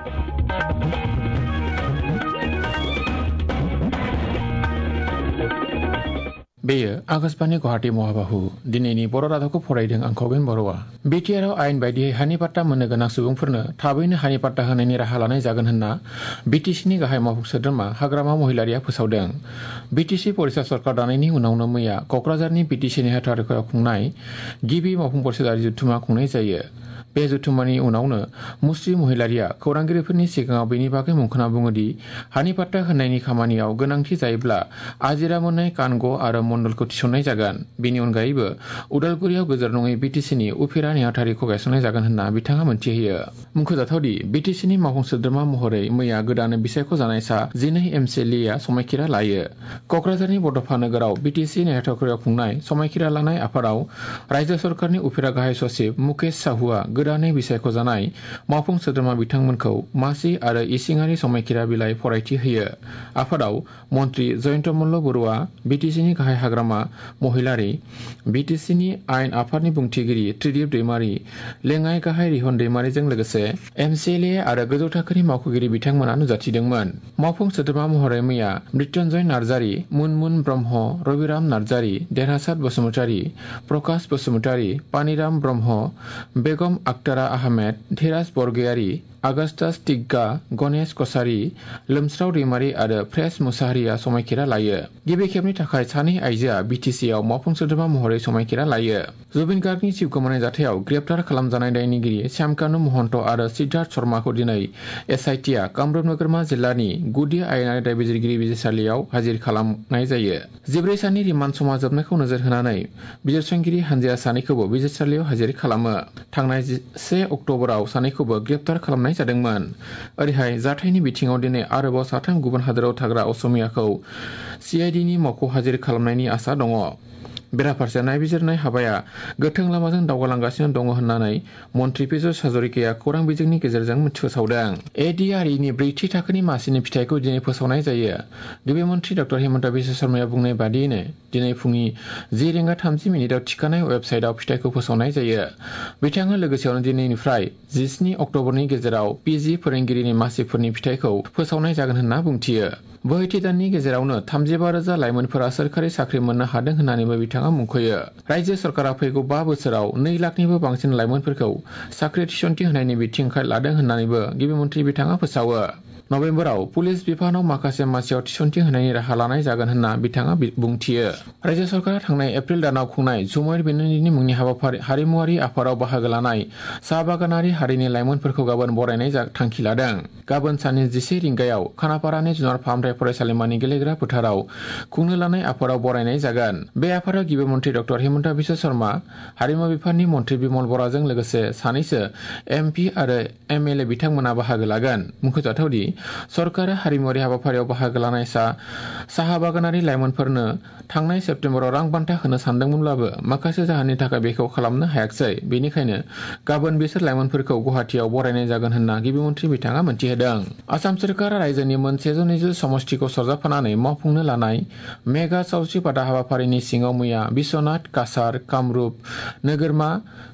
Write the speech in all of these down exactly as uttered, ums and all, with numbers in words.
बेयो आकाशबाणी गुवाहाटी महाबाहु दिनैनि बर' रादाबखौ फरायदों आं खगेन बर'आ। बिटिआरआव आयेन बायदियै हानि पाट्टा मोननो गोनां सुबुंफोरनो थाबैनो हानि पाट्टा होनायनि राहा लानाय जागोन होनना बिटिसिनि गाहाय मावफुं सोद्रोमा हाग्रामा महिलारिया फोसावदों। बिटिसि परिषद सरकार दानायनि उनावनो मैया क'क्राझारनि बिटिसिनि हेडक्वार्टाराव खुंनाय गिबि मावफुं परिषदारि जथुमा खुंनाय जायो। बे जथुमानि उनावनो मुस्रि महिलारिया खौरांगिरिफोरनि सिगाङाव बेनि बागै मुंख'ना बुङोदि हानि पाट्टा होनायनि खामानियाव गोनांथि जायोब्ला आजिरा मोननाय कानग' आरो मण्डलखौ थिसननाय जागोन। बेनि अनगायैबो उदालगुरियाव गोजोर नङै बिटिसिनि उफेरा नेहाथारिखौ गायसननाय जागोन होनना बिथाङा मोनथिहोयो। मुंख'जाथावदि बिटिसिनि मावफुं सोद्रोमा महरै मैया गोदानै बिसायख'जानाय सा जिनै एमसिएलएआ समायखिरा लायो। क'क्राझारनि बड'फा नोगोराव बिटिसि नेहाथारियाव खुंनाय समायखिरा लानाय आफादाव रायजो सरकारनि उफेरा गाहाय सचिब मुकेश साहुआ गोदानै बिसायख'जानाय मावफुं सोद्रोमा बिथांमोनखौ मासि आरो इसिङारि समायखिरा बिलाइ फरायथि होयो। आफादाव मन्त्रि जयन्त मल्ल बरुवा, बिटिसिनि गाहाय हाग्रामा महिलारि, बिटिसिनि आयेन आफादनि बुंथिगिरि त्रिदिप दैमारि, लेङाइ गाहाय रिहन दैमारिजों लोगोसे एमसिएलए आरो गोजौ थाखोनि मावख'गिरि बिथांमोना नुजाथिदोंमोन। मावफुं सोद्रोमा महरै मैया मृत्युन्जय नार्जारी, मुनमुन ब्रह्म, रबिराम नार्जारी, देरहासात बसुमतारी, प्रकाश बसुमतारी, पानिराम ब्रह्म, बेगम आक्तारा आहमेद, धीराज बरगयारी, आगस्टास टिग्गा, गणेश कसारी, लोमस्राव दैमारी आरो प्रेस मुसाहारिया समायखिरा लायो। गिबि खेबनि थाखाय सानै आइजोआ बिटिसिआव मावफुं सोद्रोमा महरै समायखिरा लायो। जुबिन गार्गनि जिउ गोमानाय जाथायाव ग्रेप्तार खालामजानाय दायनिगिरि श्यामकानु महन्त आरो सिद्धार्थ शर्माखौ दिनै एसआइटिआ कामरुप नोगोरमा जिल्लानि गुदि आयेनारि दायबिजिरगिरि बिजिरसालियाव हाजिर खालामनाय जायो। जिब्रै साननि रिमान्ड समा जोबनायखौ नोजोर होनानै बिजिरसंगिरि हानजाया सानैखौबो बिजिरसालियाव हाजिर खालामो। थांनाय से अक्ट'बराव सानैखौबो ग्रेप्तार खालामनाय जादोंमोन। ओरैहाय जाथायनि बिथिङाव दिनै आरोबाव साथाम गुबुन हादोराव थाग्रा असमियाखौ सिआइडिनि मावख'आव हाजिर खालामनायनि आसा दङ। बेराफारसे नायबिजिरनाय हाबाया गोथों लामाजों दावगालांगासिनो दङ होननानै मन्त्रि पीयूष हाजरिकाया खौरां बिजोंनि गेजेरजों फोसावदों। एडिआरइनि ब्रैथि थाखोनि मासिनि फिथाइखौ दिनै फोसावनाय जायो। गिबि मन्त्रि डक्टर हिमन्त बिश्व शर्माया बुंनाय बादियैनो दिनै फुंनि जि रिंगा थामजि मिनिटआव थिखानाय वेबसाइटआव फिथाइखौ फोसावनाय जायो। बिथाङा लोगोसेयावनो दिनैनिफ्राय जिस्नि अक्ट'बरनि गेजेराव पिजि फोरोंगिरिनि मासिफोरनि फिथाइखौ फोसावनाय जागोन होनना बुंथियो। बोहैथि दाननि गेजेरावनो थामजिबा रोजा लाइमोनफोरा सोरखारि साख्रि मोननो हादों होननानैबो बिथाङा मुंख'यो। रायजो सरकारा फैगौ बा बोसोराव नै लाखनिबो बांसिन लाइमोनफोरखौ साख्रि थिसनथि होनायनि बिथिंखौ लादों होननानैबो गिबि मन्त्रि बिथाङा फोसावो। नभेम्बराव पुलिस बिफानाव माखासे मासियाव थिसनथि होनायनि राहा लानाय जागोन होनना बिथाङा बुंथियो। रायजो सरकारा थांनाय एप्रिल दानाव खुंनाय झुमैर बेनोदिनि मुंनि हाबाफारि हारिमुवारि आफादाव बाहागो लानाय साहा बागानारि हारिनि लाइमोनफोरखौ गाबोन बरायनाय थांखि लादों। गाबोन साननि जिसे रिंगायाव खानापारानि जुनार फाहामथाय फरायसालिमानि गेलेग्रा फोथाराव खुंनो लानाय आफादाव बरायनाय जागोन। बे आफादाव गिबि मन्त्रि डक्टर हिमन्त बिश्व शर्मा, हारिमु बिफाननि मन्त्रि बिमल बराजों लोगोसे सानैसो एमपि आरो एमएलए बिथांमोना बाहागो लागोन। मुंख'जाथावदि सरकारा हारिमुवारि हाबाफारियाव बाहागो लानाय सा साहा बागानारि लाइमोनफोरनो थांनाय सेप्तेम्बराव रां बान्था होनो सानदोंमोनब्लाबो माखासे जाहोननि थाखाय बेखौ खालामनो हायाखिसै। बेनिखायनो गाबोन बिसोर लाइमोनफोरखौ गुवाहाटियाव बरायनाय जागोन होनना गिबि मन्त्रि बिथाङा मोनथिहोदों। आसाम सोरखारा रायजोनि मोन सेजौ नैजि समष्टिखौ सरजाबफानानै मावफुंनो लानाय मेगा सावस्रि बादा हाबाफारिनि सिङाव मैया बिश्वनाथ, काछार, कामरुप नोगोरमा,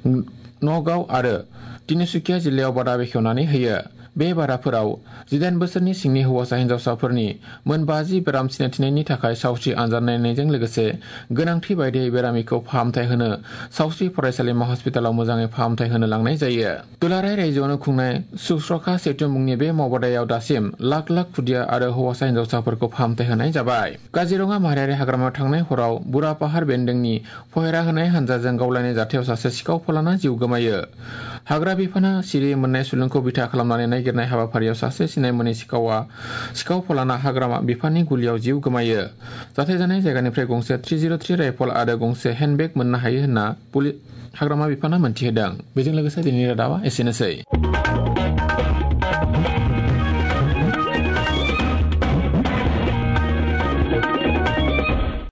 नगाव आरो तिनिसुकिया जिल्लायाव बादा बेखेवनानै होयो। बे बादाफोराव जिदाइन बोसोरनि सिंनि हौवासा हिन्जावसाफोरनि मोन बाजि बेराम सिनायथिनायनि थाखाय सावस्रि आनजाद नायनायजों लोगोसे गोनांथि बायदियै बेरामिखौ फाहामथाय होनो सावस्रि फरायसालिमा हस्पिटालाव मोजाङै फाहामथाय होनो लांनाय जायो। दुलाराय रायजोआवनो खुंनाय सुश्रखा सेतु मुंनि बे मावबादायाव दासिम लाख लाख खुदिया आरो हौवासा हिन्जावसाफोरखौ फाहामथाय होनाय जाबाय। काजिरङा माहारियारि हाग्रामायाव थांनाय हराव बुरा पाहार बेन्दोंनि पहरा होनाय हानजाजों गावलायनाय जाथायाव सासे सिखाव फलाना जिउ गोमायो। हाग्रा बिफाना सिरियै मोननाय सुलुंखौ बिथा खालामनानै नागिरनाय हाबाफारियाव सासे सिनाय मोनै सिखावा सिखाव फलाना हाग्रामा बिफाननि गुलियाव जिउ गोमायो। जाथाय जानाय जायगानिफ्राय गंसे थ्रि जिर' थ्रि राइफल आरो गंसे हेन्डबेग मोननो हायो होनना हाग्रामा बिफाना मोनथिहोदों। बेजों लोगोसे दिनैनि रादाबा एसेनोसै।